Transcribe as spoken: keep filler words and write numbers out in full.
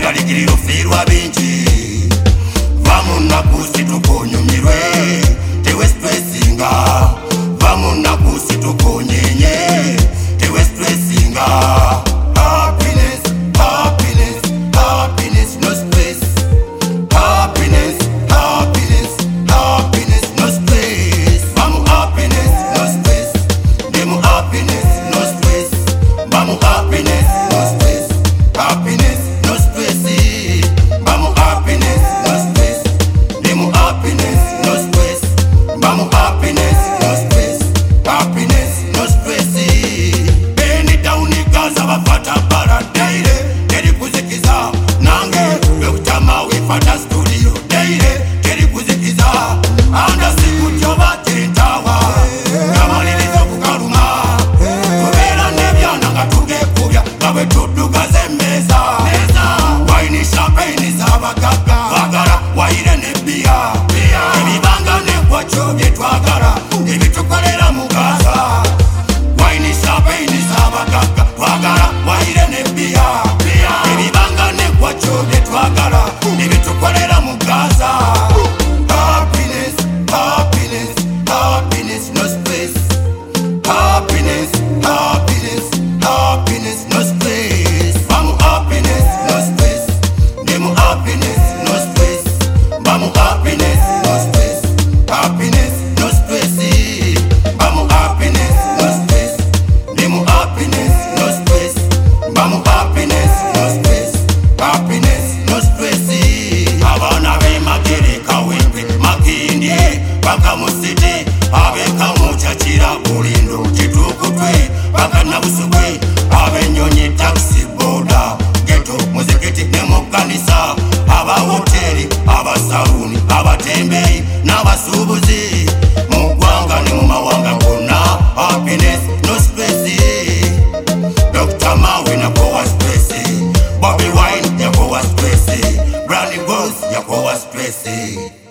weralikiriro firwa bingi vamuna kusi tukonyumirwe tewe stressinga vamuna kusi tukonyenye tewe stressinga happiness happiness happiness no stress happiness happiness happiness no stress vamu happiness no stress demu happiness no stress vamu happiness no stress happiness no stress vamu happiness no stress demu happiness no stress vamu happiness no stress happiness no stress beni down gaza bafata paradise teri kuzikiza nange bekutama we fata studio daire teri kuzikiza anda sikujoba tentawa kamalilizo kukaruma kubera nebyana ngatuge kubya kabe tudugaze meza waini champagne zabagaga bagara waire nebia ibibanga nekwacho byetwagara ibitukolera mugaza waini champagne zabagaga bagara waire nebia ibibanga nekwacho byetwagara ibitukolera mugaza happiness happiness happiness no stress happiness happiness happiness no stress vamu happiness no stress demu happiness no stress vamu happiness no stress happiness no stress vamu happiness no stress demu happiness no stress vamu happiness no stress happiness no stress abana bemagereka wembe makindi bakamusiti abekamuchachira bulindo kitukutwe bakanabusugwe abenyonyi taxi boda geto muzikiti nemukanisa abahoteli abasaluni abatembeyi n'abasubuzi mugwanga ne mumawanga gonna happiness no stress Doctor Mawe yakowa stress Bobby Wine yakowa stress Brandy Boss yakowa stress